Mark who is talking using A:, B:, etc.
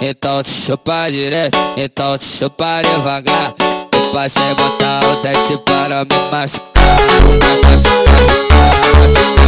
A: então se chupa direto, então se chupa devagar. Depois sem botar o dente para me machucar, machucar, machucar, machucar.